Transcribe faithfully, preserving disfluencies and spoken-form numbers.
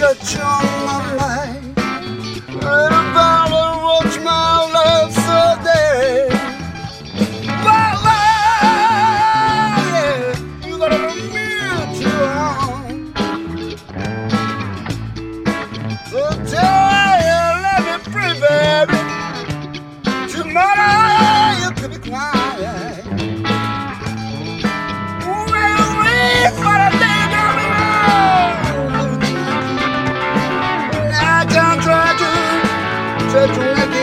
touch on my life. Little dollar watch my love so dead. Bye bye, yeah, you gotta admit you're wrong. So tell your love me pretty baby. Tomorrow you could be quiet. Well, wait for the day down the road. I can't try to, try to make it.